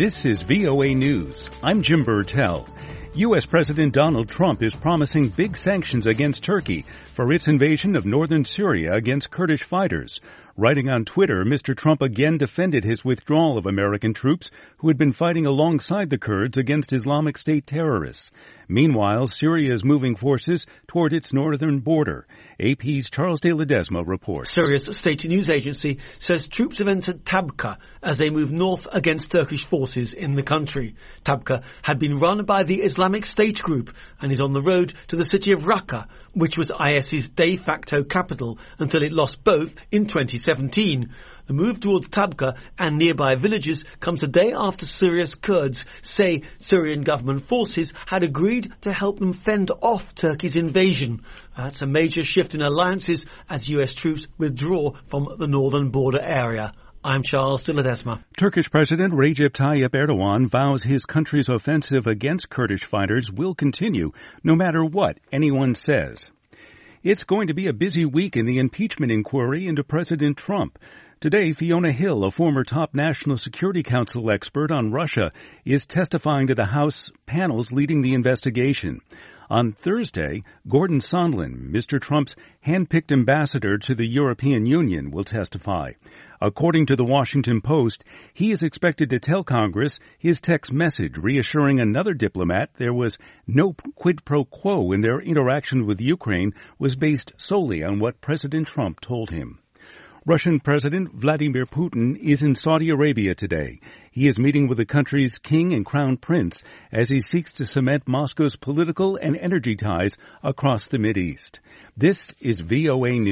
This is VOA News. I'm Jim Burtell. U.S. President Donald Trump is promising big sanctions against Turkey for its invasion of northern Syria against Kurdish fighters. Writing on Twitter, Mr. Trump again defended his withdrawal of American troops who had been fighting alongside the Kurds against Islamic State terrorists. Meanwhile, Syria is moving forces toward its northern border. AP's Charles de Ledesma reports. Syria's state news agency says troops have entered Tabqa as they move north against Turkish forces in the country. Tabqa had been run by the Islamic State group and is on the road to the city of Raqqa, which was IS's de facto capital until it lost both in 2017. The move towards Tabqa and nearby villages comes a day after Syria's Kurds say Syrian government forces had agreed to help them fend off Turkey's invasion. That's a major shift in alliances as US troops withdraw from the northern border area. I'm Charles de Ledesma. Turkish President Recep Tayyip Erdogan vows his country's offensive against Kurdish fighters will continue no matter what anyone says. It's going to be a busy week in the impeachment inquiry into President Trump. Today, Fiona Hill, a former top National Security Council expert on Russia, is testifying to the House panels leading the investigation. On Thursday, Gordon Sondland, Mr. Trump's hand-picked ambassador to the European Union, will testify. According to the Washington Post, he is expected to tell Congress his text message reassuring another diplomat there was no quid pro quo in their interaction with Ukraine was based solely on what President Trump told him. Russian President Vladimir Putin is in Saudi Arabia today. He is meeting with the country's king and crown prince as he seeks to cement Moscow's political and energy ties across the Mideast. This is VOA News.